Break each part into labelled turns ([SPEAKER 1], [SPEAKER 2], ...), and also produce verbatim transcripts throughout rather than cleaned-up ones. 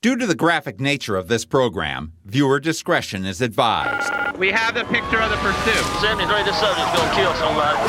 [SPEAKER 1] Due to the graphic nature of this program, viewer discretion is advised.
[SPEAKER 2] We have the picture of the pursuit.
[SPEAKER 3] seventy-three, this subject's gonna kill somebody.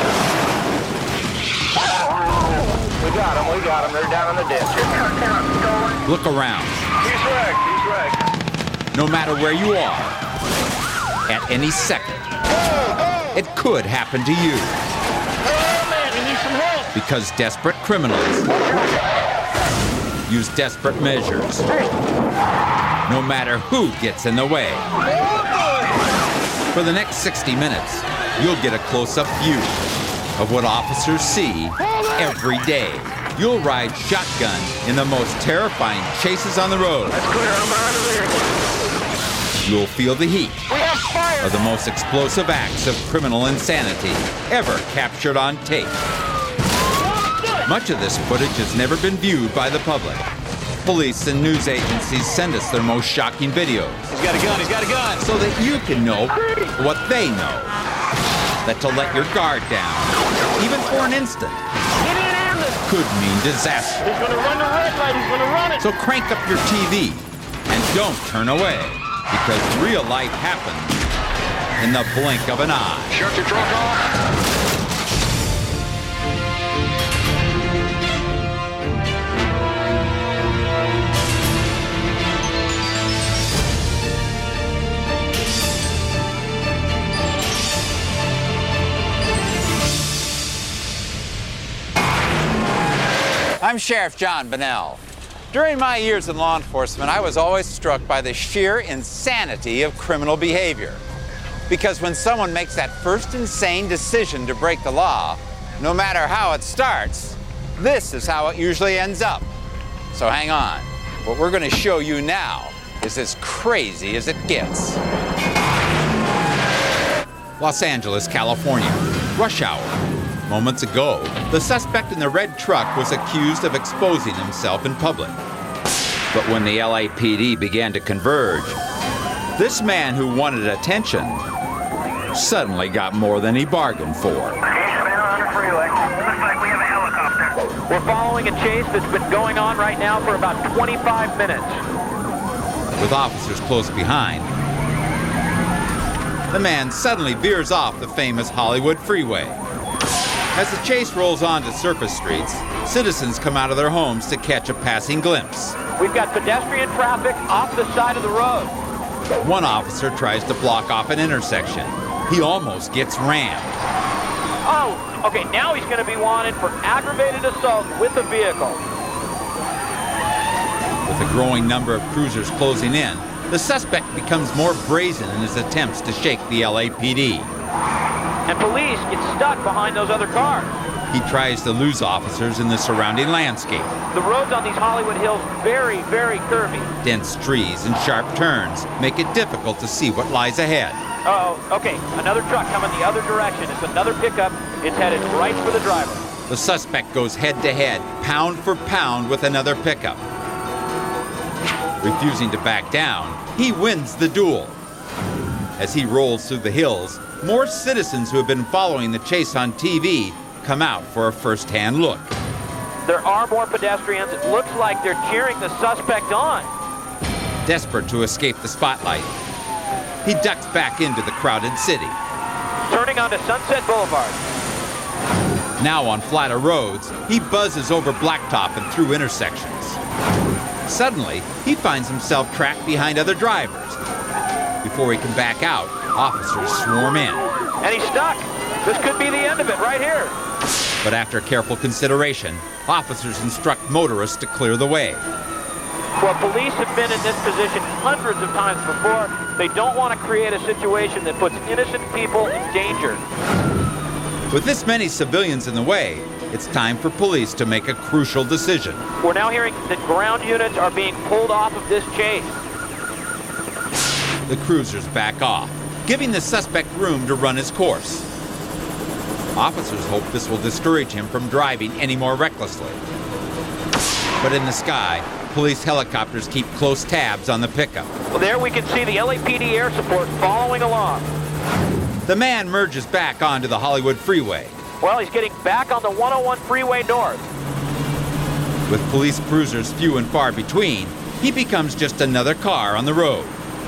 [SPEAKER 4] We got him, we got him. They're down on the ditch here.
[SPEAKER 1] Look around.
[SPEAKER 4] He's wrecked, he's wrecked.
[SPEAKER 1] No matter where you are, at any second, it could happen to you.
[SPEAKER 3] Oh, man, we need some help.
[SPEAKER 1] Because desperate criminals use desperate measures. No matter who gets in the way. For the next sixty minutes, you'll get a close-up view of what officers see every day. You'll ride shotgun in the most terrifying chases on the road.
[SPEAKER 4] That's clear, I'm out of there.
[SPEAKER 1] You'll feel the heat
[SPEAKER 4] We have fire!
[SPEAKER 1] of the most explosive acts of criminal insanity ever captured on tape. Much of this footage has never been viewed by the public. Police and news agencies send us their most shocking videos.
[SPEAKER 2] He's got a gun, he's got a gun.
[SPEAKER 1] So that you can know what they know. That to let your guard down, even for an instant,
[SPEAKER 4] Get in, ambulance!
[SPEAKER 1] could mean disaster.
[SPEAKER 3] He's gonna run the red light, he's gonna run it.
[SPEAKER 1] So crank up your T V and don't turn away, because real life happens in the blink of an eye.
[SPEAKER 4] Shut your truck off!
[SPEAKER 1] I'm Sheriff John Bonnell. During my years in law enforcement, I was always struck by the sheer insanity of criminal behavior. Because when someone makes that first insane decision to break the law, no matter how it starts, this is how it usually ends up. So hang on. What we're going to show you now is as crazy as it gets. Los Angeles, California. Rush hour. Moments ago, the suspect in the red truck was accused of exposing himself in public. But when the L A P D began to converge, this man who wanted attention suddenly got more than he bargained for.
[SPEAKER 5] We're following a chase that's been going on right now for about twenty-five minutes.
[SPEAKER 1] With officers close behind, the man suddenly veers off the famous Hollywood freeway. As the chase rolls onto surface streets, citizens come out of their homes to catch a passing glimpse.
[SPEAKER 5] We've got pedestrian traffic off the side of the road.
[SPEAKER 1] One officer tries to block off an intersection. He almost gets rammed.
[SPEAKER 5] Oh, okay, now he's going to be wanted for aggravated assault with a vehicle.
[SPEAKER 1] With a growing number of cruisers closing in, the suspect becomes more brazen in his attempts to shake the L A P D.
[SPEAKER 5] And police get stuck behind those other cars.
[SPEAKER 1] He tries to lose officers in the surrounding landscape.
[SPEAKER 5] The roads on these Hollywood hills very, very curvy.
[SPEAKER 1] Dense trees and sharp turns make it difficult to see what lies ahead.
[SPEAKER 5] Uh-oh, okay, another truck coming the other direction. It's another pickup. It's headed right for the driver.
[SPEAKER 1] The suspect goes head-to-head, pound for pound with another pickup. Refusing to back down, he wins the duel. As he rolls through the hills, more citizens who have been following the chase on T V come out for a first-hand look.
[SPEAKER 5] There are more pedestrians. It looks like they're cheering the suspect on.
[SPEAKER 1] Desperate to escape the spotlight, he ducks back into the crowded city.
[SPEAKER 5] Turning onto Sunset Boulevard.
[SPEAKER 1] Now on flatter roads, he buzzes over blacktop and through intersections. Suddenly, he finds himself trapped behind other drivers. Before he can back out, officers swarm in.
[SPEAKER 5] And he's stuck. This could be the end of it right here.
[SPEAKER 1] But after careful consideration, officers instruct motorists to clear the way.
[SPEAKER 5] Well, police have been in this position hundreds of times before. They don't want to create a situation that puts innocent people in danger.
[SPEAKER 1] With this many civilians in the way, it's time for police to make a crucial decision.
[SPEAKER 5] We're now hearing that ground units are being pulled off of this chase.
[SPEAKER 1] The cruisers back off, giving the suspect room to run his course. Officers hope this will discourage him from driving any more recklessly. But in the sky, police helicopters keep close tabs on the pickup.
[SPEAKER 5] Well, there we can see the L A P D air support following along.
[SPEAKER 1] The man merges back onto the Hollywood freeway.
[SPEAKER 5] Well, he's getting back on the one oh one freeway north.
[SPEAKER 1] With police cruisers few and far between, he becomes just another car on the road.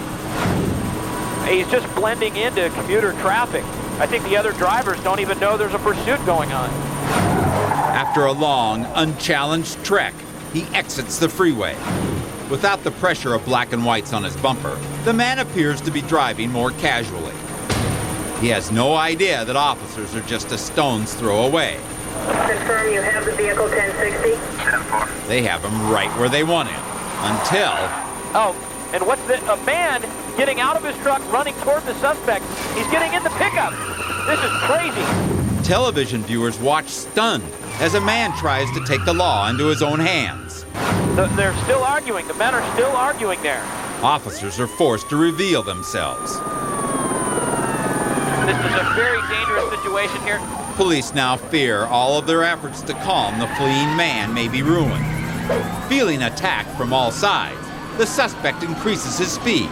[SPEAKER 5] He's just blending into commuter traffic. I think the other drivers don't even know there's a pursuit going on.
[SPEAKER 1] After a long, unchallenged trek, he exits the freeway. Without the pressure of black and whites on his bumper, the man appears to be driving more casually. He has no idea that officers are just a stone's throw away.
[SPEAKER 6] Confirm you have the vehicle ten sixty.
[SPEAKER 4] ten four.
[SPEAKER 1] They have him right where they want him, until...
[SPEAKER 5] Oh, and what's the, a man getting out of his truck, running toward the suspect. He's getting in the pickup. This is crazy.
[SPEAKER 1] Television viewers watch stunned as a man tries to take the law into his own hands.
[SPEAKER 5] The, they're still arguing. The men are still arguing there.
[SPEAKER 1] Officers are forced to reveal themselves.
[SPEAKER 5] This is a very dangerous situation here.
[SPEAKER 1] Police now fear all of their efforts to calm the fleeing man may be ruined. Feeling attacked from all sides, the suspect increases his speed.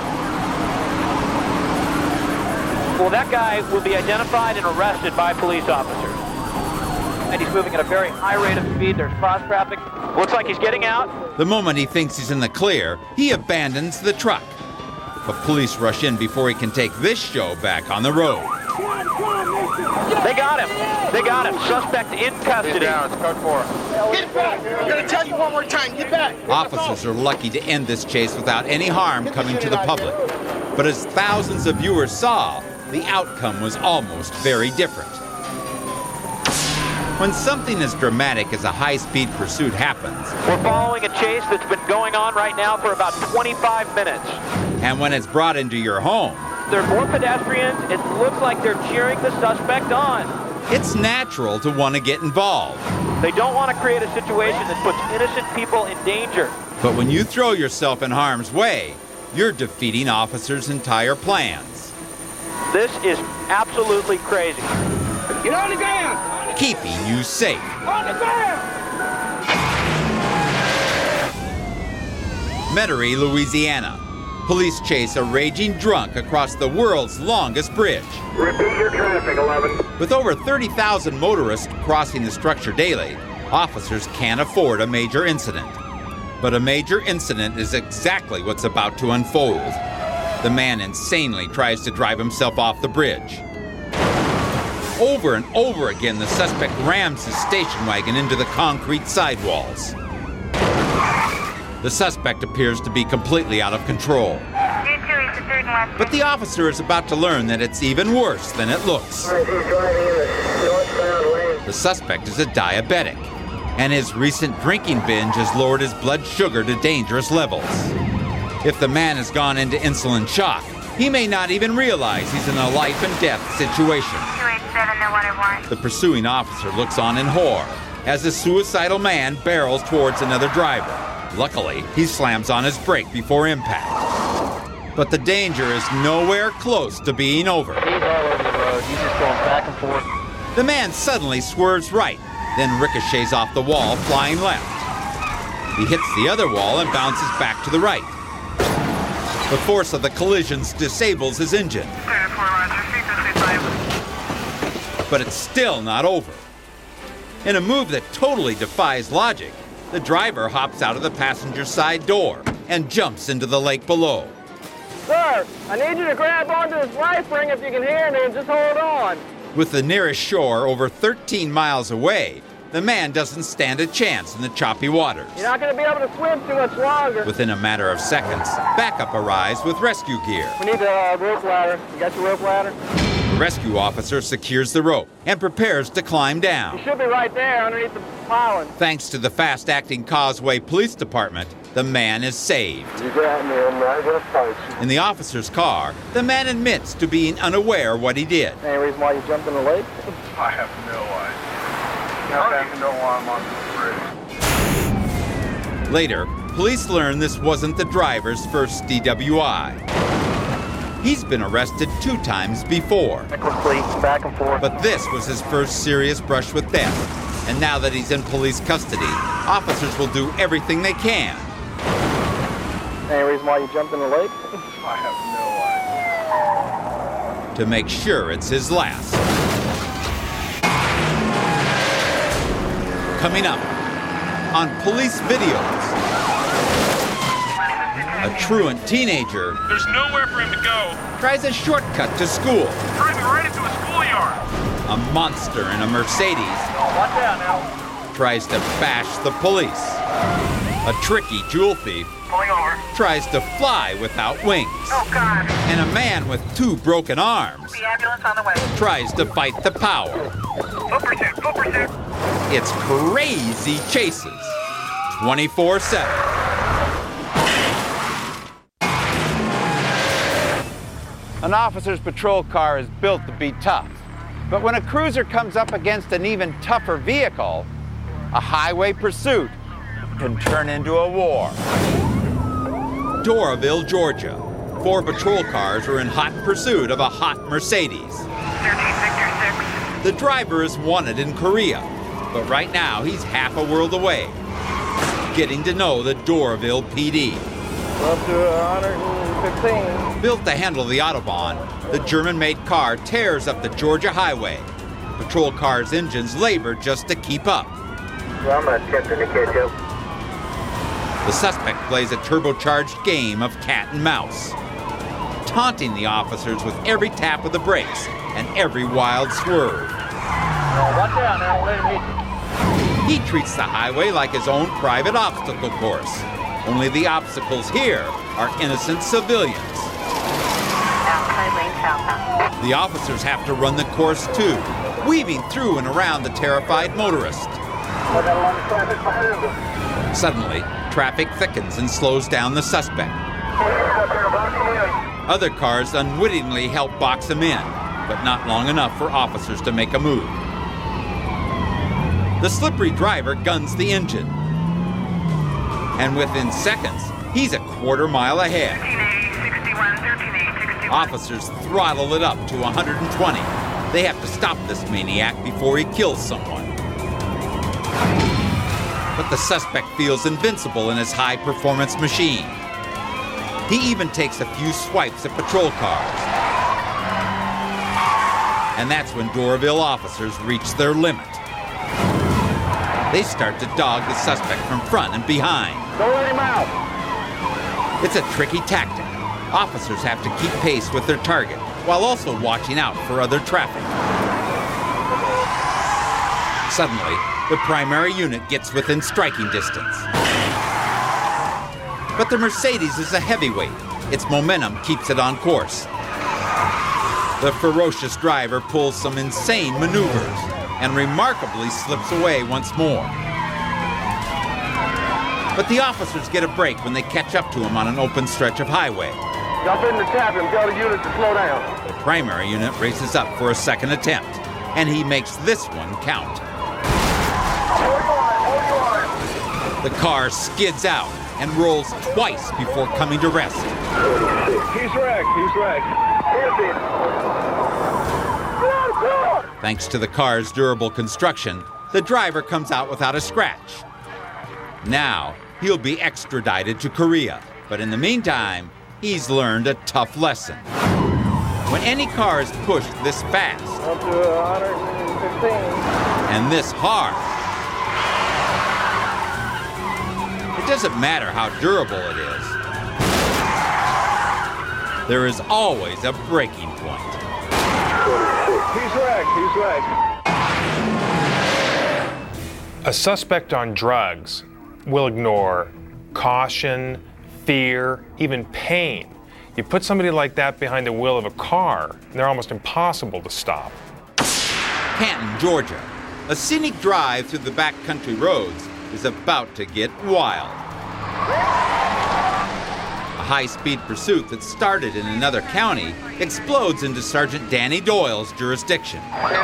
[SPEAKER 5] Well, that guy will be identified and arrested by police officers. And he's moving at a very high rate of speed. There's cross traffic. Looks like he's getting out.
[SPEAKER 1] The moment he thinks he's in the clear, he abandons the truck. But police rush in before he can take this show back on the road.
[SPEAKER 5] They got him. They got him. Suspect in custody.
[SPEAKER 4] Get down, it's code four.
[SPEAKER 3] Get back! I'm gonna tell you one more time, get back!
[SPEAKER 1] Officers are lucky to end this chase without any harm coming to the public. But as thousands of viewers saw, the outcome was almost very different. When something as dramatic as a high-speed pursuit happens,
[SPEAKER 5] We're following a chase that's been going on right now for about twenty-five minutes.
[SPEAKER 1] and when it's brought into your home,
[SPEAKER 5] There are more pedestrians. It looks like they're cheering the suspect on.
[SPEAKER 1] it's natural to want to get involved.
[SPEAKER 5] They don't want to create a situation that puts innocent people in danger.
[SPEAKER 1] But when you throw yourself in harm's way, you're defeating officers' entire plans,
[SPEAKER 5] This is absolutely crazy.
[SPEAKER 3] Get on the ground!
[SPEAKER 1] keeping you safe.
[SPEAKER 3] On the ground!
[SPEAKER 1] Metairie, Louisiana. Police chase a raging drunk across the world's longest bridge.
[SPEAKER 4] Repeat your traffic, eleven.
[SPEAKER 1] With over thirty thousand motorists crossing the structure daily, officers can't afford a major incident. But a major incident is exactly what's about to unfold. The man insanely tries to drive himself off the bridge. Over and over again, the suspect rams his station wagon into the concrete sidewalls. The suspect appears to be completely out of control. But the officer is about to learn that it's even worse than it looks. The suspect is a diabetic, and his recent drinking binge has lowered his blood sugar to dangerous levels. If the man has gone into insulin shock, he may not even realize he's in a life and death situation. The pursuing officer looks on in horror as the suicidal man barrels towards another driver. Luckily, he slams on his brake before impact. But the danger is nowhere close to being over.
[SPEAKER 3] He's all over the road. He's just going back and forth.
[SPEAKER 1] The man suddenly swerves right, then ricochets off the wall, flying left. He hits the other wall and bounces back to the right. The force of the collisions disables his engine. But it's still not over. In a move that totally defies logic, the driver hops out of the passenger side door and jumps into the lake below.
[SPEAKER 3] Sir, I need you to grab onto this life ring if you can hear me and just hold on.
[SPEAKER 1] With the nearest shore over thirteen miles away, the man doesn't stand a chance in the choppy waters.
[SPEAKER 3] You're not going to be able to swim too much longer.
[SPEAKER 1] Within a matter of seconds, backup arrives with rescue gear.
[SPEAKER 3] We need a uh, rope ladder. You got your rope ladder?
[SPEAKER 1] The rescue officer secures the rope and prepares to climb
[SPEAKER 3] You
[SPEAKER 1] down.
[SPEAKER 3] should be right there underneath the piling.
[SPEAKER 1] Thanks to the fast-acting Causeway Police Department, the man is saved.
[SPEAKER 4] You got me, I'm not gonna fight you.
[SPEAKER 1] In the officer's car, the man admits to being unaware what he did.
[SPEAKER 3] Any reason why you jumped in the lake?
[SPEAKER 4] I have no idea. I don't even know why I'm on this bridge.
[SPEAKER 1] Later, police learn this wasn't the driver's first D W I. He's been arrested two times before,
[SPEAKER 3] Quickly, back and forth.
[SPEAKER 1] but this was his first serious brush with death. And now that he's in police custody, officers will do everything they can
[SPEAKER 3] Any reason why you jumped in the lake?
[SPEAKER 4] I have no idea.
[SPEAKER 1] to make sure it's his last. Coming up on Police Videos. A truant teenager
[SPEAKER 4] There's nowhere for him to go.
[SPEAKER 1] tries a shortcut to school.
[SPEAKER 4] Driving right into a schoolyard.
[SPEAKER 1] A monster in a Mercedes
[SPEAKER 3] Watch out now.
[SPEAKER 1] tries to bash the police. A tricky jewel thief
[SPEAKER 4] Pulling over.
[SPEAKER 1] tries to fly without wings.
[SPEAKER 6] Oh, God.
[SPEAKER 1] And a man with two broken arms
[SPEAKER 6] The ambulance on the way.
[SPEAKER 1] tries to fight the power.
[SPEAKER 4] Full pursuit, full pursuit.
[SPEAKER 1] It's crazy chases, twenty-four seven. An officer's patrol car is built to be tough. But when a cruiser comes up against an even tougher vehicle, a highway pursuit can turn into a war. Doraville, Georgia. Four patrol cars are in hot pursuit of a hot Mercedes.
[SPEAKER 6] thirteen Victor six.
[SPEAKER 1] The driver is wanted in Korea, but right now he's half a world away, getting to know the Doraville P D.
[SPEAKER 3] Up to one fifteen.
[SPEAKER 1] Built to handle the Autobahn, the German-made car tears up the Georgia highway. Patrol cars' engines labor just to keep up.
[SPEAKER 3] Well, I'm attempting to catch up.
[SPEAKER 1] The suspect plays a turbocharged game of cat and mouse, taunting the officers with every tap of the brakes and every wild swerve.
[SPEAKER 3] Watch out now. Let him hit you.
[SPEAKER 1] He treats the highway like his own private obstacle course. Only the obstacles here are innocent civilians.
[SPEAKER 6] Outside lane southbound.
[SPEAKER 1] The officers have to run the course too, weaving through and around the terrified motorist.
[SPEAKER 3] I got a lot of traffic behind us.
[SPEAKER 1] Suddenly, traffic thickens and slows down the suspect. Other cars unwittingly help box him in, but not long enough for officers to make a move. The slippery driver guns the engine, and within seconds, he's a quarter mile ahead. Officers throttle it up to one hundred twenty. They have to stop this maniac before he kills someone. But the suspect feels invincible in his high-performance machine. He even takes a few swipes at patrol cars. And that's when Doraville officers reach their limit. They start to dog the suspect from front and behind.
[SPEAKER 3] Don't let him out.
[SPEAKER 1] It's a tricky tactic. Officers have to keep pace with their target while also watching out for other traffic. Suddenly, the primary unit gets within striking distance. But the Mercedes is a heavyweight. Its momentum keeps it on course. The ferocious driver pulls some insane maneuvers and remarkably slips away once more. But the officers get a break when they catch up to him on an open stretch of highway.
[SPEAKER 3] Jump in the tap and tell the unit to slow down.
[SPEAKER 1] The primary unit races up for a second attempt, and he makes this one count. The car skids out and rolls twice before coming to rest.
[SPEAKER 3] He's wrecked. He's wrecked.
[SPEAKER 1] Thanks to the car's durable construction, the driver comes out without a scratch. Now, he'll be extradited to Korea, but in the meantime, he's learned a tough lesson. When any car is pushed this fast
[SPEAKER 3] Up to one fifteen.
[SPEAKER 1] and this hard, it doesn't matter how durable it is. There is always a breaking point.
[SPEAKER 3] He's wrecked. He's wrecked.
[SPEAKER 7] A suspect on drugs will ignore caution, fear, even pain. You put somebody like that behind the wheel of a car, and they're almost impossible to stop.
[SPEAKER 1] Canton, Georgia. A scenic drive through the backcountry roads is about to get wild. A high-speed pursuit that started in another county explodes into Sergeant Danny Doyle's jurisdiction.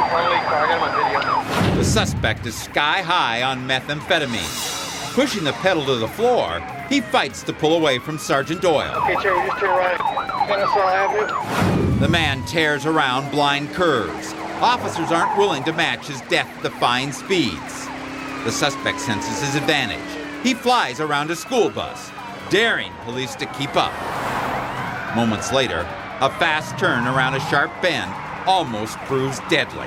[SPEAKER 1] The suspect is sky high on methamphetamine. Pushing the pedal to the floor, he fights to pull away from Sergeant Doyle.
[SPEAKER 3] Okay, Cherry, just turn right. Kennesaw Avenue.
[SPEAKER 1] The man tears around blind curves. Officers aren't willing to match his death-defying speeds. The suspect senses his advantage. He flies around a school bus, daring police to keep up. Moments later, a fast turn around a sharp bend almost proves deadly.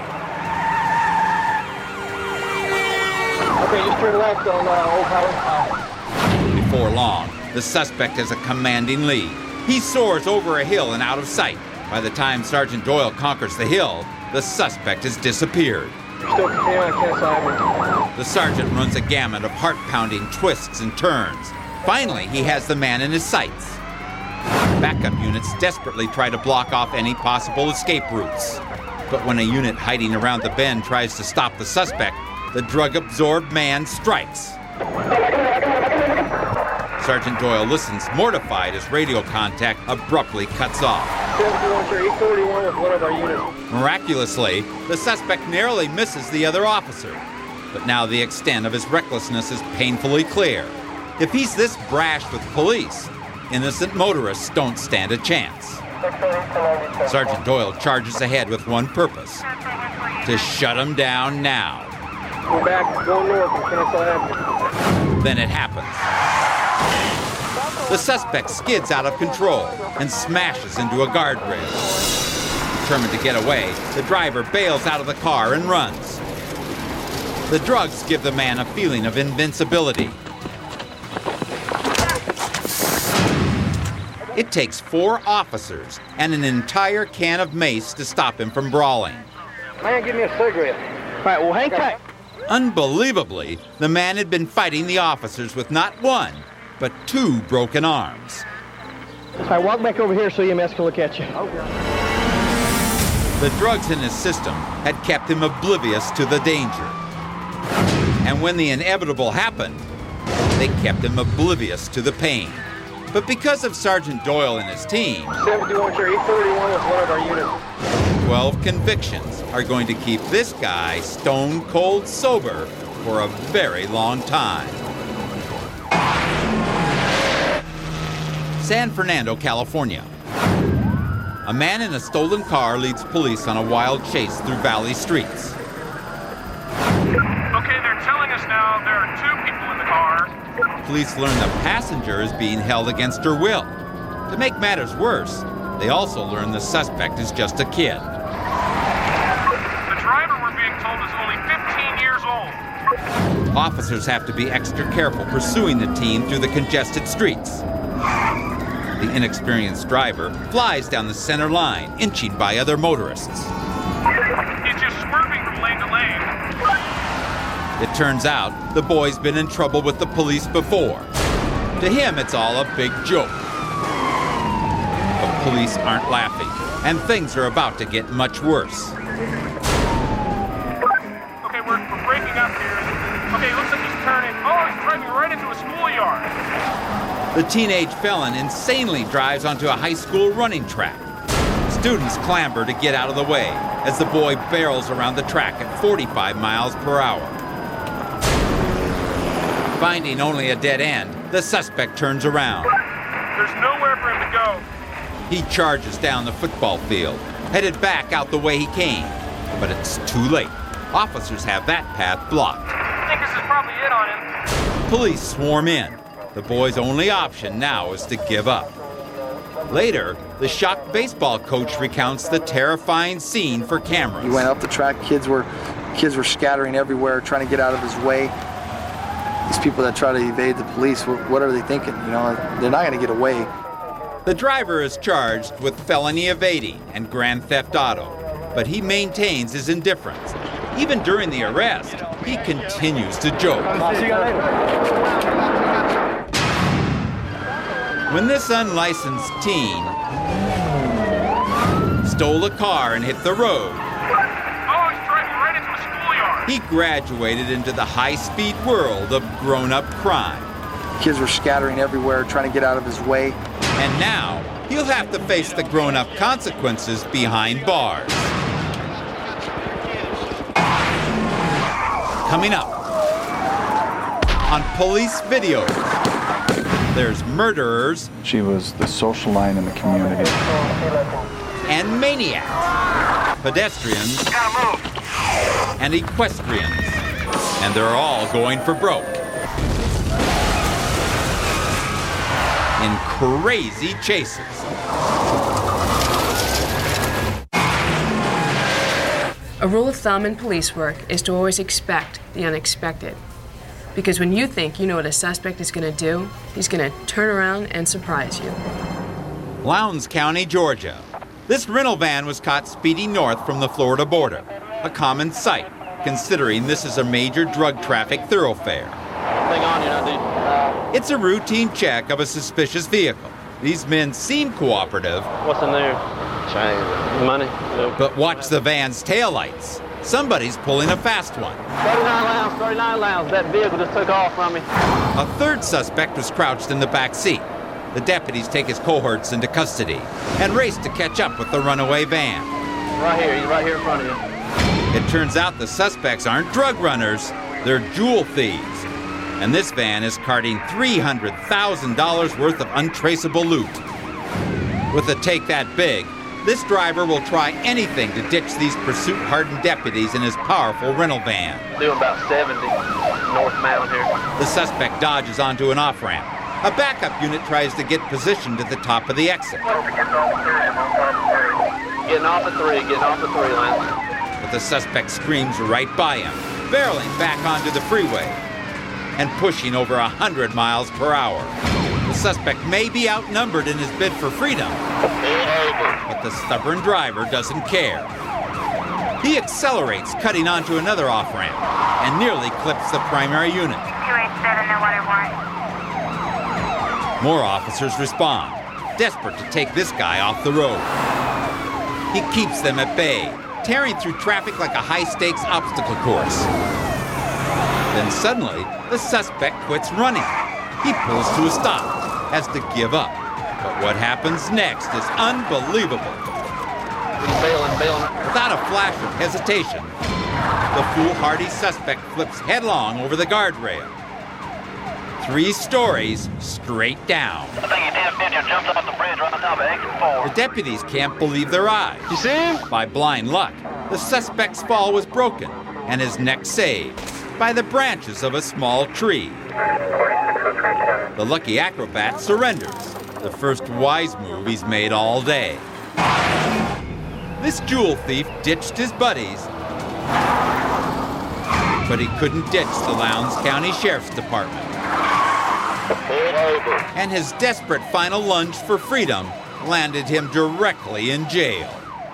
[SPEAKER 3] Okay, just turn left on uh, Old Howard.
[SPEAKER 1] Before long, The suspect has a commanding lead. He soars over a hill and out of sight. By the time Sergeant Doyle conquers the hill, the suspect has disappeared.
[SPEAKER 3] Still continuing on Kennesaw Avenue.
[SPEAKER 1] The sergeant runs a gamut of heart-pounding twists and turns. Finally, he has the man in his sights. Backup units desperately try to block off any possible escape routes. But when a unit hiding around the bend tries to stop the suspect, the drug-absorbed man strikes. Sergeant Doyle listens, mortified, as radio contact abruptly cuts off.
[SPEAKER 3] seven two one, eight forty-one with one of our units.
[SPEAKER 1] Miraculously, the suspect narrowly misses the other officer. But now the extent of his recklessness is painfully clear. If he's this brash with police, innocent motorists don't stand a chance. Sergeant Doyle charges ahead with one purpose: to shut him down now.
[SPEAKER 3] We're back, going north from Kennesaw Avenue.
[SPEAKER 1] Then it happens. The suspect skids out of control and smashes into a guardrail. Determined to get away, the driver bails out of the car and runs. The drugs give the man a feeling of invincibility. It takes four officers and an entire can of mace to stop him from brawling.
[SPEAKER 3] Man, give me a cigarette. All right, well, hang tight.
[SPEAKER 1] Unbelievably, the man had been fighting the officers with not one, but two broken arms.
[SPEAKER 3] All right, walk back over here so E M S can look at you.
[SPEAKER 1] The drugs in his system had kept him oblivious to the danger. And when the inevitable happened, they kept him oblivious to the pain. But because of Sergeant Doyle and his team,
[SPEAKER 3] seven two one, eight forty-one with one of our units.
[SPEAKER 1] twelve convictions are going to keep this guy stone cold sober for a very long time. San Fernando, California. A man in a stolen car leads police on a wild chase through valley streets.
[SPEAKER 4] Okay, they're telling us now there are two people in the car.
[SPEAKER 1] Police learn the passenger is being held against her will. To make matters worse, they also learn the suspect is just a kid.
[SPEAKER 4] The driver, we're being told, is only fifteen years old.
[SPEAKER 1] Officers have to be extra careful pursuing the teen through the congested streets. The inexperienced driver flies down the center line, inching by other motorists.
[SPEAKER 4] He's just swerving from lane to lane.
[SPEAKER 1] It turns out the boy's been in trouble with the police before. To him, it's all a big joke. But police aren't laughing, and things are about to get much worse.
[SPEAKER 4] Okay, we're, we're breaking up here. Okay, looks like he's turning. Oh, he's driving right into a schoolyard.
[SPEAKER 1] The teenage felon insanely drives onto a high school running track. Students clamber to get out of the way as the boy barrels around the track at forty-five miles per hour. Finding only a dead end, the suspect turns around.
[SPEAKER 4] There's nowhere for him to go.
[SPEAKER 1] He charges down the football field, headed back out the way he came. But it's too late. Officers have that path blocked.
[SPEAKER 4] I think this is probably it on him.
[SPEAKER 1] Police swarm in. The boy's only option now is to give up. Later, the shocked baseball coach recounts the terrifying scene for cameras.
[SPEAKER 8] He went up the track. Kids were, kids were scattering everywhere, trying to get out of his way. These people that try to evade the police, what are they thinking? You know, they're not going to get away.
[SPEAKER 1] The driver is charged with felony evading and grand theft auto, but he maintains his indifference. Even during the arrest, he continues to joke.
[SPEAKER 3] I'll see you later.
[SPEAKER 1] When this unlicensed teen stole a car and hit the road,
[SPEAKER 4] Oh, he's driving right into a schoolyard.
[SPEAKER 1] he graduated into the high-speed world of grown-up crime.
[SPEAKER 8] Kids were scattering everywhere, trying to get out of his way.
[SPEAKER 1] And now, he'll have to face the grown-up consequences behind bars. Coming up on Police Videos, there's murderers
[SPEAKER 9] She was the socialite in the community.
[SPEAKER 1] and maniacs, pedestrians
[SPEAKER 4] Gotta move.
[SPEAKER 1] and equestrians, and they're all going for broke in crazy chases.
[SPEAKER 10] A rule of thumb in police work is to always expect the unexpected. Because when you think you know what a suspect is going to do, he's going to turn around and surprise you.
[SPEAKER 1] Lowndes County, Georgia. This rental van was caught speeding north from the Florida border, a common sight, considering this is a major drug traffic thoroughfare.
[SPEAKER 3] Hang on, you know, dude. Uh,
[SPEAKER 1] It's a routine check of a suspicious vehicle. These men seem cooperative.
[SPEAKER 3] what's in there?
[SPEAKER 11] Change.
[SPEAKER 3] Money.
[SPEAKER 1] But watch the van's taillights. Somebody's pulling a fast one.
[SPEAKER 3] thirty-nine Lowndes, thirty-nine Lowndes. That vehicle just took off from me.
[SPEAKER 1] A third suspect was crouched in the back seat. The deputies take his cohorts into custody and race to catch up with the runaway van.
[SPEAKER 3] Right here, he's right here in front of you.
[SPEAKER 1] It turns out the suspects aren't drug runners, they're jewel thieves. And this van is carting three hundred thousand dollars worth of untraceable loot. With a take that big, this driver will try anything to ditch these pursuit-hardened deputies in his powerful rental van.
[SPEAKER 3] Doing about seventy northbound here.
[SPEAKER 1] The suspect dodges onto an off-ramp. A backup unit tries to get positioned at the top of the exit.
[SPEAKER 3] Getting off at three, getting off at three, Lowndes.
[SPEAKER 1] But the suspect screams right by him, barreling back onto the freeway and pushing over one hundred miles per hour. The suspect may be outnumbered in his bid for freedom, but the stubborn driver doesn't care. He accelerates, cutting onto another off-ramp, and nearly clips the primary unit.
[SPEAKER 6] two eighty-seven, no water warrant.
[SPEAKER 1] More officers respond, desperate to take this guy off the road. He keeps them at bay, tearing through traffic like a high-stakes obstacle course. Then suddenly, the suspect quits running. He pulls to a stop, has to give up. But what happens next is unbelievable.
[SPEAKER 3] Bailing, bailing.
[SPEAKER 1] Without a flash of hesitation, the foolhardy suspect flips headlong over the guardrail. Three stories straight down.
[SPEAKER 3] I think he ten fifty jumped off the bridge right on top of exit four.
[SPEAKER 1] The deputies can't believe their eyes.
[SPEAKER 3] You see him?
[SPEAKER 1] By blind luck, the suspect's fall was broken and his neck saved by the branches of a small tree. The lucky acrobat surrenders, the first wise move he's made all day. This jewel thief ditched his buddies, but he couldn't ditch the Lowndes County Sheriff's Department. And his desperate final lunge for freedom landed him directly in jail.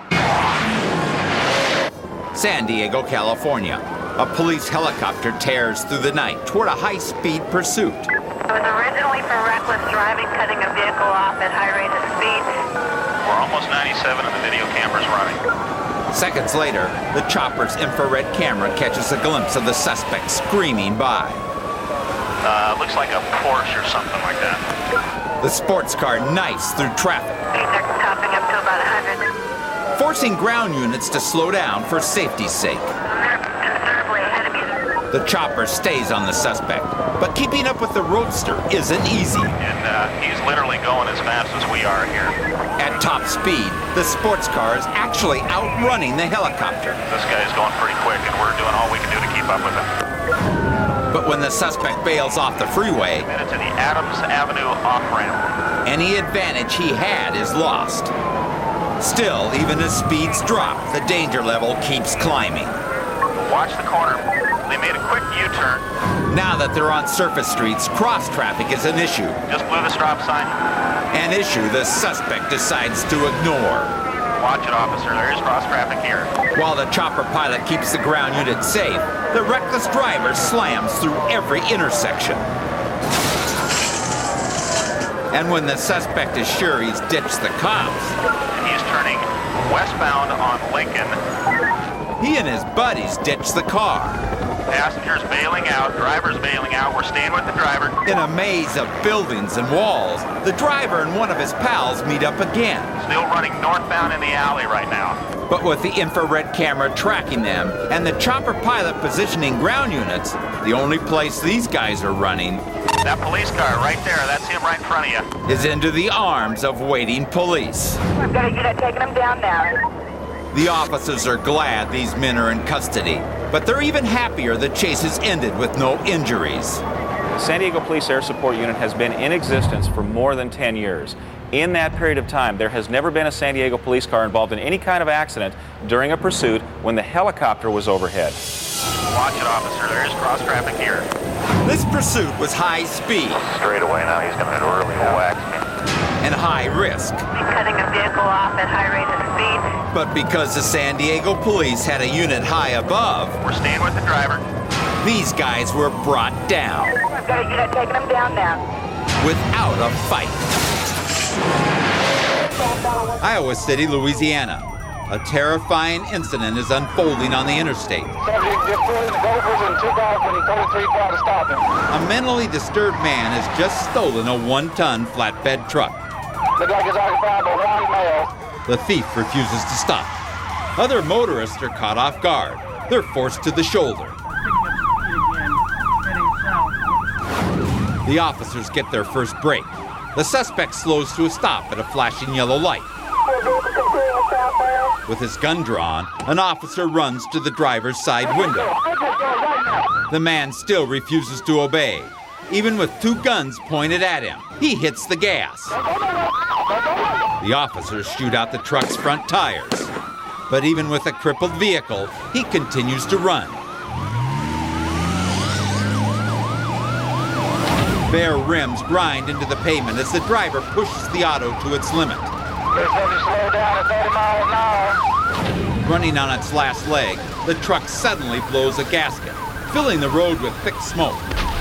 [SPEAKER 1] San Diego, California. A police helicopter tears through the night toward a high-speed pursuit.
[SPEAKER 6] It was originally for reckless driving, cutting a vehicle off at high rate of speed.
[SPEAKER 11] We're almost ninety-seven and the video camera's running.
[SPEAKER 1] Seconds later, the chopper's infrared camera catches a glimpse of the suspect screaming by.
[SPEAKER 11] Uh, looks like a Porsche or something like that.
[SPEAKER 1] The sports car knifes through traffic,
[SPEAKER 6] Speeds are topping up to about one hundred.
[SPEAKER 1] forcing ground units to slow down for safety's sake.
[SPEAKER 6] Considerably ahead of you.
[SPEAKER 1] The chopper stays on the suspect, but keeping up with the roadster isn't easy.
[SPEAKER 11] And uh, he's literally going as fast as we are here.
[SPEAKER 1] At top speed, the sports car is actually outrunning the helicopter.
[SPEAKER 11] This guy's going pretty quick and we're doing all we can do to keep up with him.
[SPEAKER 1] But when the suspect bails off the freeway,
[SPEAKER 11] Minute to the Adams Avenue off-ramp.
[SPEAKER 1] any advantage he had is lost. Still, even as speeds drop, the danger level keeps climbing.
[SPEAKER 11] Watch the corner. They made a quick U-turn.
[SPEAKER 1] Now that they're on surface streets, cross traffic is an issue.
[SPEAKER 11] Just blew the stop sign.
[SPEAKER 1] An issue the suspect decides to ignore.
[SPEAKER 11] Watch it, officer. There is cross traffic here.
[SPEAKER 1] While the chopper pilot keeps the ground unit safe, the reckless driver slams through every intersection. And when the suspect is sure he's ditched the cops,
[SPEAKER 11] He's turning westbound on Lincoln.
[SPEAKER 1] he and his buddies ditch the car.
[SPEAKER 11] Passengers bailing out, drivers bailing out. We're staying with the driver.
[SPEAKER 1] In a maze of buildings and walls, the driver and one of his pals meet up again.
[SPEAKER 11] Still running northbound in the alley right now.
[SPEAKER 1] But with the infrared camera tracking them and the chopper pilot positioning ground units, the only place these guys are running
[SPEAKER 11] That police car right there, that's him right in front of you.
[SPEAKER 1] is into the arms of waiting police.
[SPEAKER 6] We've got a unit taking them down now.
[SPEAKER 1] The officers are glad these men are in custody, but they're even happier the chase has ended with no injuries.
[SPEAKER 12] The San Diego Police Air Support Unit has been in existence for more than ten years. In that period of time, there has never been a San Diego police car involved in any kind of accident during a pursuit when the helicopter was overhead.
[SPEAKER 11] Watch it, officer. There is cross traffic here.
[SPEAKER 1] This pursuit was high speed.
[SPEAKER 11] Straight away now, he's going to really whack me.
[SPEAKER 1] And high risk.
[SPEAKER 6] Cutting a vehicle off at high rate of speed.
[SPEAKER 1] But because the San Diego police had a unit high above,
[SPEAKER 11] We're staying with the driver.
[SPEAKER 1] these guys were brought down.
[SPEAKER 6] I've got a unit taking them down now.
[SPEAKER 1] Without a fight. Iowa City, Louisiana. A terrifying incident is unfolding on the interstate. A mentally disturbed man has just stolen a one-ton flatbed truck. The thief refuses to stop. Other motorists are caught off guard. They're forced to the shoulder. The officers get their first break. The suspect slows to a stop at a flashing yellow light. With his gun drawn, an officer runs to the driver's side window. The man still refuses to obey. Even with two guns pointed at him, he hits the gas. The officers shoot out the truck's front tires. But even with a crippled vehicle, he continues to run. Bare rims grind into the pavement as the driver pushes the auto to its limit. Running on its last leg, the truck suddenly blows a gasket, filling the road with thick smoke.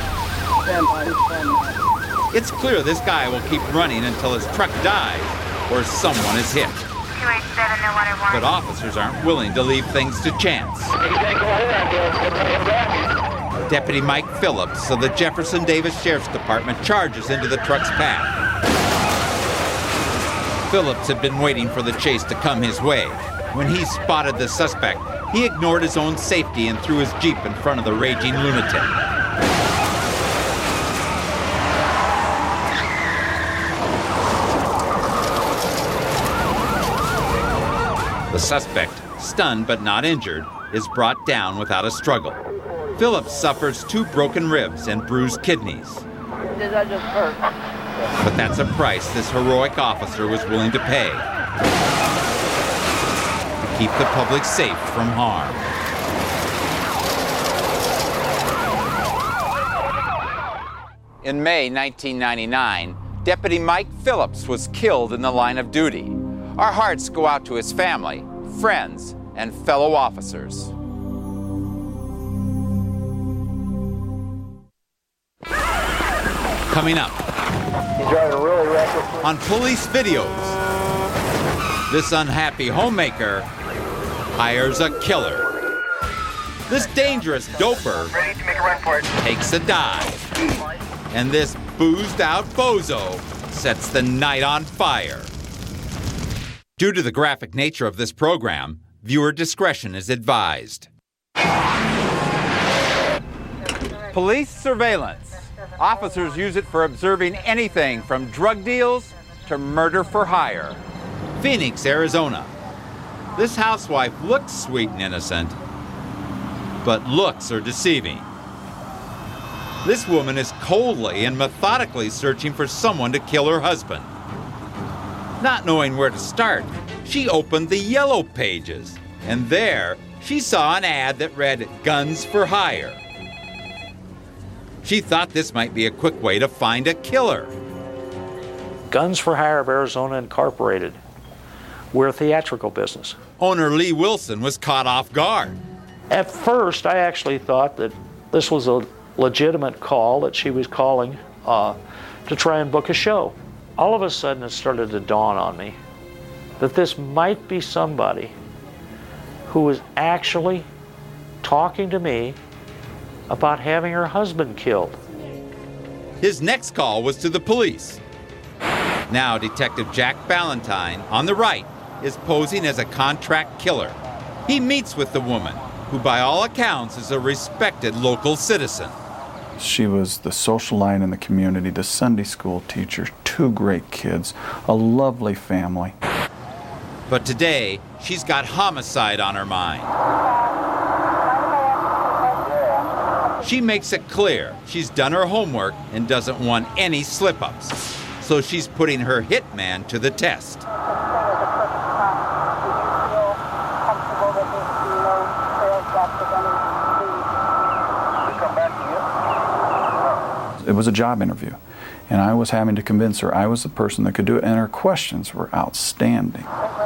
[SPEAKER 1] It's clear this guy will keep running until his truck dies or someone is hit. But officers aren't willing to leave things to chance. Deputy Mike Phillips of the Jefferson Davis Sheriff's Department charges into the truck's path. Phillips had been waiting for the chase to come his way. When he spotted the suspect, he ignored his own safety and threw his Jeep in front of the raging lunatic. The suspect, stunned but not injured, is brought down without a struggle. Phillips suffers two broken ribs and bruised kidneys.
[SPEAKER 3] Did I just hurt?
[SPEAKER 1] But that's a price this heroic officer was willing to pay to keep the public safe from harm. In May nineteen ninety-nine, Deputy Mike Phillips was killed in the line of duty. Our hearts go out to his family, friends, and fellow officers. Coming up,
[SPEAKER 3] He's driving really reckless.
[SPEAKER 1] on police videos, this unhappy homemaker hires a killer. This dangerous doper
[SPEAKER 11] Ready to make a run for it.
[SPEAKER 1] takes a dive. And this boozed out bozo sets the night on fire. Due to the graphic nature of this program, viewer discretion is advised. Police surveillance. Officers use it for observing anything from drug deals to murder for hire. Phoenix, Arizona. This housewife looks sweet and innocent, but looks are deceiving. This woman is coldly and methodically searching for someone to kill her husband. Not knowing where to start, she opened the yellow pages, and there she saw an ad that read "Guns for Hire." She thought this might be a quick way to find a killer.
[SPEAKER 13] Guns for Hire of Arizona Incorporated. We're a theatrical business.
[SPEAKER 1] Owner Lee Wilson was caught off guard.
[SPEAKER 13] At first, I actually thought that this was a legitimate call, that she was calling uh, to try and book a show. All of a sudden, it started to dawn on me that this might be somebody who was actually talking to me about having her husband killed.
[SPEAKER 1] His next call was to the police. Now, Detective Jack Ballantyne, on the right, is posing as a contract killer. He meets with the woman, who by all accounts is a respected local citizen.
[SPEAKER 9] She was the socialite in the community, the Sunday school teacher, two great kids, a lovely family.
[SPEAKER 1] But today, she's got homicide on her mind. She makes it clear she's done her homework and doesn't want any slip-ups. So she's putting her hitman to the test.
[SPEAKER 9] it was a job interview. And I was having to convince her I was the person that could do it, and her questions were outstanding.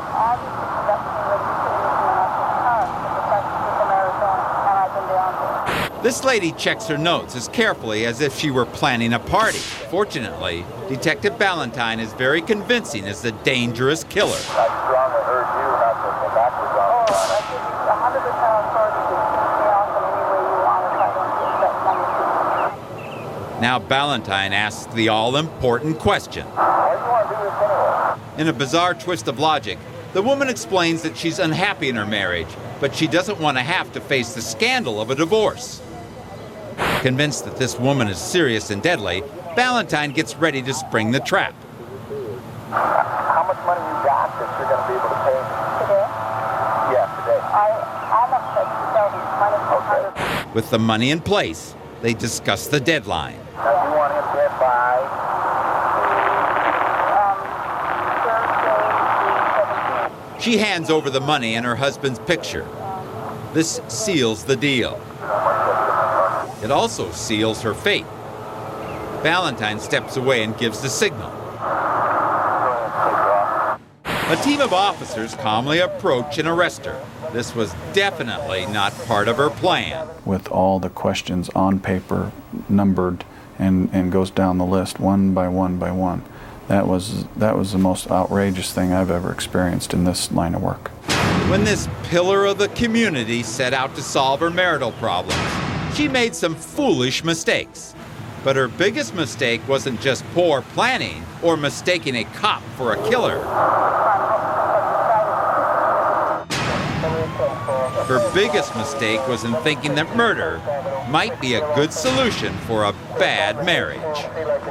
[SPEAKER 1] This lady checks her notes as carefully as if she were planning a party. Fortunately, Detective Ballantyne is very convincing as the dangerous killer.
[SPEAKER 4] I strongly urge you not to go backwards on the
[SPEAKER 1] Now Ballantyne asks the all-important question.
[SPEAKER 4] Why do you want to do this anyway?
[SPEAKER 1] In a bizarre twist of logic, the woman explains that she's unhappy in her marriage, but she doesn't want to have to face the scandal of a divorce. Convinced that this woman is serious and deadly, Ballantyne gets ready to spring the trap.
[SPEAKER 4] How much money you got that you're going to be able to pay me?
[SPEAKER 6] Today?
[SPEAKER 4] Yeah, today.
[SPEAKER 6] I almost said two thousand minus four hundred.
[SPEAKER 1] With the money in place, they discuss the deadline.
[SPEAKER 4] Now, you want him dead by?
[SPEAKER 6] Um, Thursday, the seventeenth.
[SPEAKER 1] She hands over the money and her husband's picture. This seals the deal. It also seals her fate. Ballantyne steps away and gives the signal. A team of officers calmly approach and arrest her. This was definitely not part of her plan.
[SPEAKER 9] With all the questions on paper, numbered, and, and goes down the list one by one by one. That was, that was the most outrageous thing I've ever experienced in this line of work.
[SPEAKER 1] When this pillar of the community set out to solve her marital problems, she made some foolish mistakes. But her biggest mistake wasn't just poor planning or mistaking a cop for a killer. Her biggest mistake was in thinking that murder might be a good solution for a bad marriage.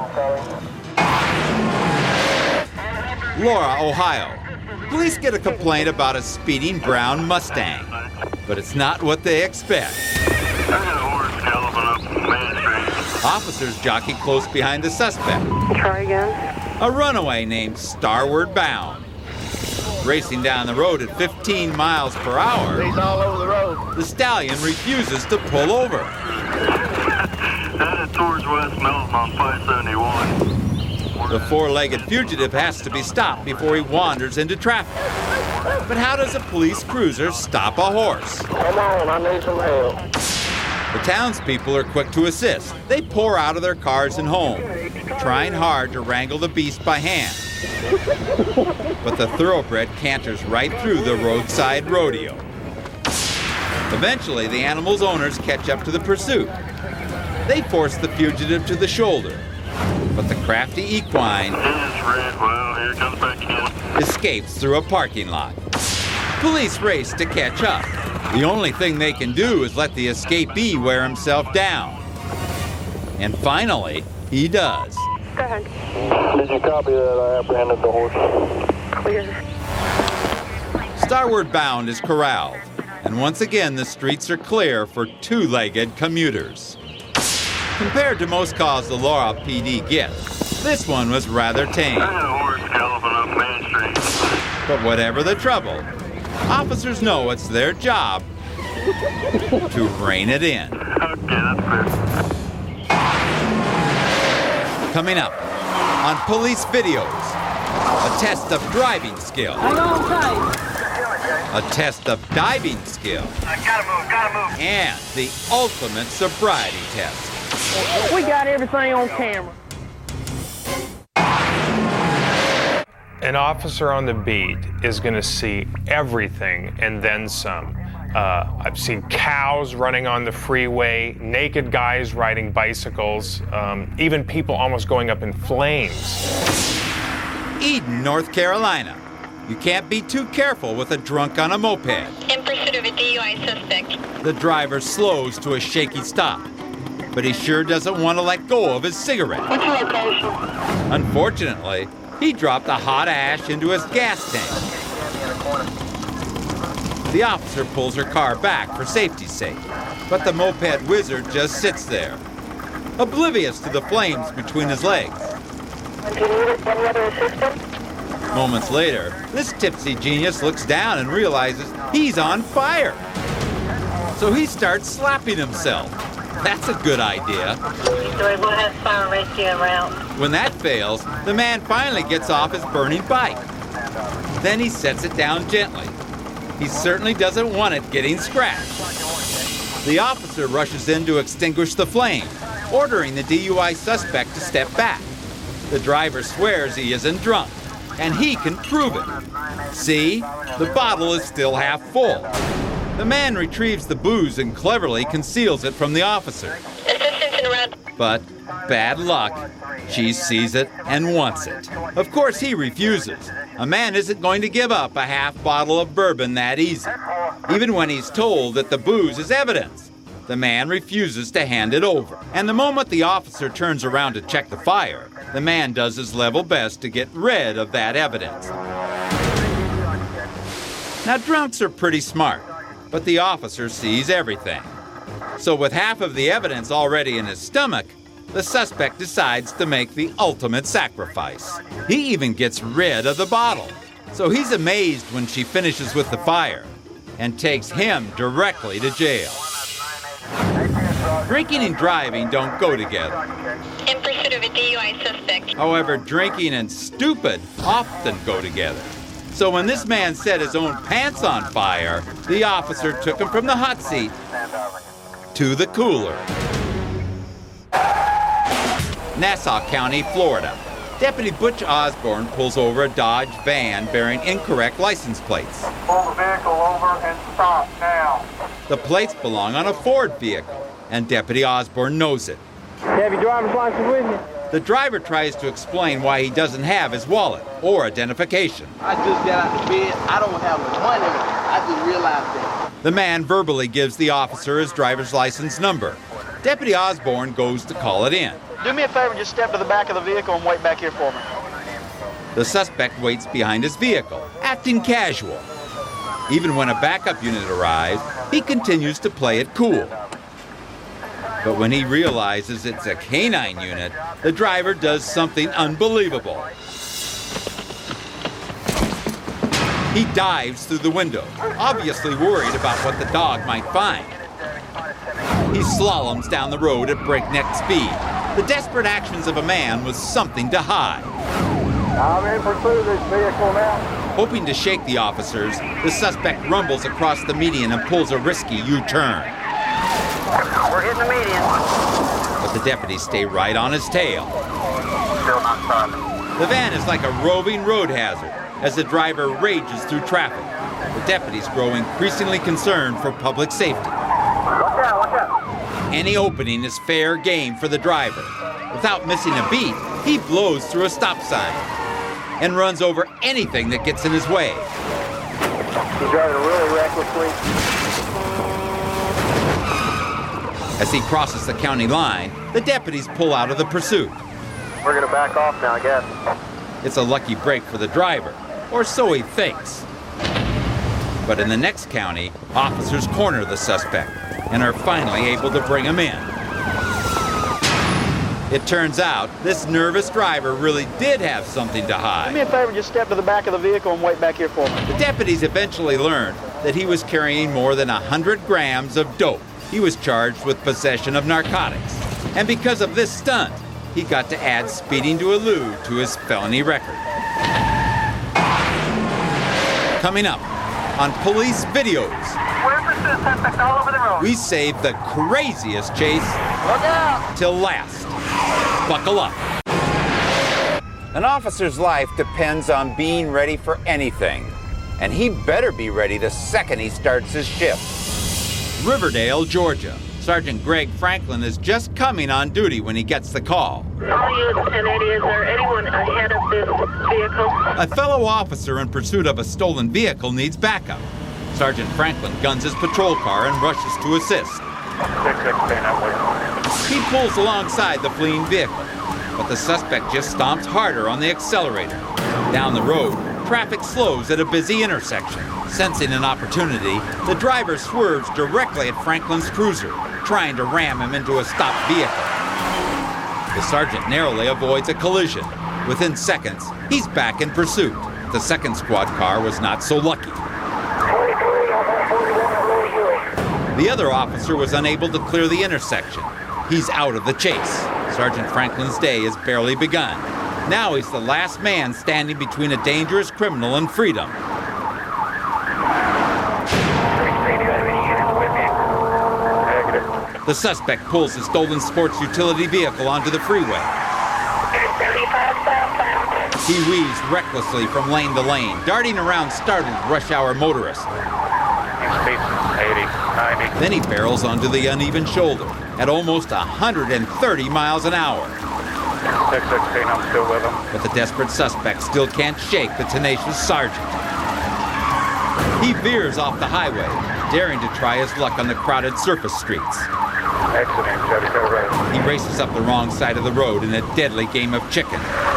[SPEAKER 1] Laura, Ohio. Police get a complaint about a speeding brown Mustang, but it's not what they expect. Officers jockey close behind the suspect.
[SPEAKER 6] Try again.
[SPEAKER 1] A runaway named Starward Bound. Racing down the road at fifteen miles per hour,
[SPEAKER 4] He's all over the road.
[SPEAKER 1] the stallion refuses to pull over.
[SPEAKER 4] Headed towards West Milton on five seventy-one.
[SPEAKER 1] The four-legged fugitive has to be stopped before he wanders into traffic. But how does a police cruiser stop a horse?
[SPEAKER 3] Come on, I need some help.
[SPEAKER 1] The townspeople are quick to assist. They pour out of their cars and home, trying hard to wrangle the beast by hand. But the thoroughbred canters right through the roadside rodeo. Eventually, the animal's owners catch up to the pursuit. They force the fugitive to the shoulder, but the crafty equine
[SPEAKER 4] Well, here comes back again.
[SPEAKER 1] escapes through a parking lot. Police race to catch up. The only thing they can do is let the escapee wear himself down. And finally, he does.
[SPEAKER 6] Go ahead.
[SPEAKER 4] Did you copy that? I apprehended the horse.
[SPEAKER 6] Clear.
[SPEAKER 1] Starward Bound is corralled, and once again the streets are clear for two-legged commuters. Compared to most calls the Laurel P D gets, this one was rather tame.
[SPEAKER 4] I had a horse galloping up Main Street.
[SPEAKER 1] But whatever the trouble, officers know it's their job to rein it in.
[SPEAKER 4] Okay, that's fair.
[SPEAKER 1] Coming up on Police Videos, a test of driving skill, a test of diving skill,
[SPEAKER 4] I gotta move, gotta move.
[SPEAKER 1] and the ultimate sobriety test.
[SPEAKER 3] We got everything on camera.
[SPEAKER 7] An officer on the beat is going to see everything and then some. Uh, I've seen cows running on the freeway, naked guys riding bicycles, um, even people almost going up in flames.
[SPEAKER 1] Eden, North Carolina. You can't be too careful with a drunk on a moped.
[SPEAKER 6] In pursuit of a D U I suspect.
[SPEAKER 1] The driver slows to a shaky stop, but he sure doesn't want to let go of his cigarette.
[SPEAKER 6] What's your location?
[SPEAKER 1] Unfortunately, he dropped a hot ash into his gas tank. The officer pulls her car back for safety's sake, but the moped wizard just sits there, oblivious to the flames between his legs.
[SPEAKER 6] Do you need any other assistance?
[SPEAKER 1] Moments later, this tipsy genius looks down and realizes he's on fire. So he starts slapping himself. That's a good idea.
[SPEAKER 6] So we'll have fire rescue en route.
[SPEAKER 1] When that fails, the man finally gets off his burning bike. Then he sets it down gently. He certainly doesn't want it getting scratched. The officer rushes in to extinguish the flame, ordering the D U I suspect to step back. The driver swears he isn't drunk, and he can prove it. See, the bottle is still half full. The man retrieves the booze and cleverly conceals it from the officer. But bad luck. She sees it and wants it. Of course, he refuses. A man isn't going to give up a half bottle of bourbon that easy, even when he's told that the booze is evidence. The man refuses to hand it over. And the moment the officer turns around to check the fire, the man does his level best to get rid of that evidence. Now, drunks are pretty smart, but the officer sees everything. So with half of the evidence already in his stomach, the suspect decides to make the ultimate sacrifice. He even gets rid of the bottle. So he's amazed when she finishes with the fire and takes him directly to jail. Drinking and driving don't go together.
[SPEAKER 6] In pursuit of a D U I suspect.
[SPEAKER 1] However, drinking and stupid often go together. So when this man set his own pants on fire, the officer took him from the hot seat to the cooler. Nassau County, Florida. Deputy Butch Osborne pulls over a Dodge van bearing incorrect license plates.
[SPEAKER 4] Pull the vehicle over and stop now.
[SPEAKER 1] The plates belong on a Ford vehicle, and Deputy Osborne knows it.
[SPEAKER 3] You have your driver's license with you?
[SPEAKER 1] The driver tries to explain why he doesn't have his wallet or identification.
[SPEAKER 14] I just got out of bed. I don't have the money. I just realized that.
[SPEAKER 1] The man verbally gives the officer his driver's license number. Deputy Osborne goes to call it in.
[SPEAKER 14] Do me a favor, just step to the back of the vehicle and wait back here for me.
[SPEAKER 1] The suspect waits behind his vehicle, acting casual. Even when a backup unit arrives, he continues to play it cool. But when he realizes it's a canine unit, the driver does something unbelievable. He dives through the window, obviously worried about what the dog might find. He slaloms down the road at breakneck speed. The desperate actions of a man with something to hide.
[SPEAKER 3] I'm in pursuit of this vehicle now.
[SPEAKER 1] Hoping to shake the officers, the suspect rumbles across the median and pulls a risky U-turn.
[SPEAKER 6] We're hitting the median.
[SPEAKER 1] But the deputies stay right on his tail.
[SPEAKER 4] Still not stopping.
[SPEAKER 1] The van is like a roving road hazard as the driver rages through traffic. The deputies grow increasingly concerned for public safety.
[SPEAKER 3] Watch out, watch out.
[SPEAKER 1] Any opening is fair game for the driver. Without missing a beat, he blows through a stop sign and runs over anything that gets in his way.
[SPEAKER 3] He's driving really recklessly.
[SPEAKER 1] As he crosses the county line, the deputies pull out of the pursuit.
[SPEAKER 3] We're going to back off now, I guess.
[SPEAKER 1] It's a lucky break for the driver, or so he thinks. But in the next county, officers corner the suspect and are finally able to bring him in. It turns out this nervous driver really did have something to hide.
[SPEAKER 14] Do me a favor, just step to the back of the vehicle and wait back here for me.
[SPEAKER 1] The deputies eventually learned that he was carrying more than one hundred grams of dope. He was charged with possession of narcotics. And because of this stunt, he got to add speeding to elude to his felony record. Coming up on Police Videos,
[SPEAKER 6] all over the road.
[SPEAKER 1] we save the craziest chase till last. Buckle up. An officer's life depends on being ready for anything, and he better be ready the second he starts his shift. Riverdale, Georgia. Sergeant Greg Franklin is just coming on duty when he gets the call.
[SPEAKER 6] All units ten eighty, is there anyone ahead of this vehicle?
[SPEAKER 1] A fellow officer in pursuit of a stolen vehicle needs backup. Sergeant Franklin guns his patrol car and rushes to assist. He pulls alongside the fleeing vehicle, but the suspect just stomps harder on the accelerator. Down the road, traffic slows at a busy intersection. Sensing an opportunity, the driver swerves directly at Franklin's cruiser, trying to ram him into a stopped vehicle. The sergeant narrowly avoids a collision. Within seconds, he's back in pursuit. The second squad car was not so lucky. The other officer was unable to clear the intersection. He's out of the chase. Sergeant Franklin's day has barely begun. Now he's the last man standing between a dangerous criminal and freedom. The suspect pulls his stolen sports utility vehicle onto the freeway. He weaves recklessly from lane to lane, darting around startled rush hour motorists.
[SPEAKER 4] eighty, ninety.
[SPEAKER 1] Then he barrels onto the uneven shoulder at almost one hundred thirty miles an hour.
[SPEAKER 4] six sixteen, I'm still with him.
[SPEAKER 1] But the desperate suspect still can't shake the tenacious sergeant. He veers off the highway, daring to try his luck on the crowded surface streets.
[SPEAKER 4] Exiting Jericho Road.
[SPEAKER 1] He races up the wrong side of the road in a deadly game of chicken.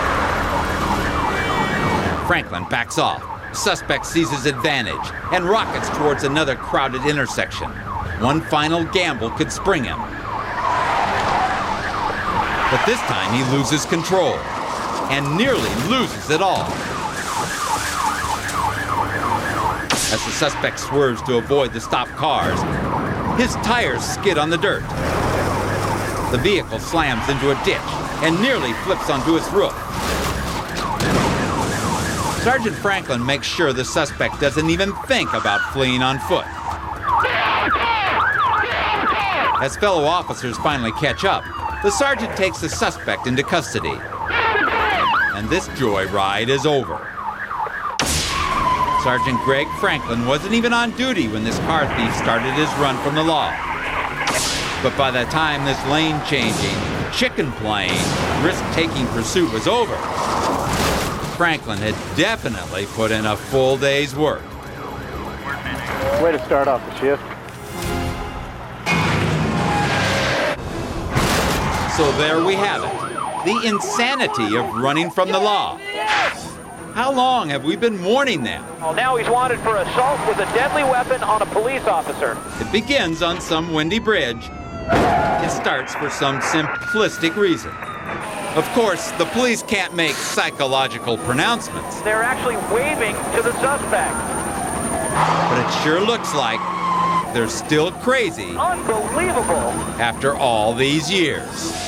[SPEAKER 1] Franklin backs off. The suspect sees his advantage and rockets towards another crowded intersection. One final gamble could spring him. But this time he loses control and nearly loses it all. As the suspect swerves to avoid the stopped cars, his tires skid on the dirt. The vehicle slams into a ditch and nearly flips onto its roof. Sergeant Franklin makes sure the suspect doesn't even think about fleeing on foot. As fellow officers finally catch up, the sergeant takes the suspect into custody. And this joyride is over. Sergeant Greg Franklin wasn't even on duty when this car thief started his run from the law. But by the time this lane-changing, chicken-playing, risk-taking pursuit was over, Franklin had definitely put in a full day's work.
[SPEAKER 3] Way to start off the shift.
[SPEAKER 1] So there we have it, the insanity of running from the law. How long have we been warning them?
[SPEAKER 5] Well, now he's wanted for assault with a deadly weapon on a police officer.
[SPEAKER 1] It begins on some windy bridge. It starts for some simplistic reason. Of course, the police can't make psychological pronouncements.
[SPEAKER 5] They're actually waving to the suspect.
[SPEAKER 1] But it sure looks like they're still crazy.
[SPEAKER 5] Unbelievable.
[SPEAKER 1] After all these years.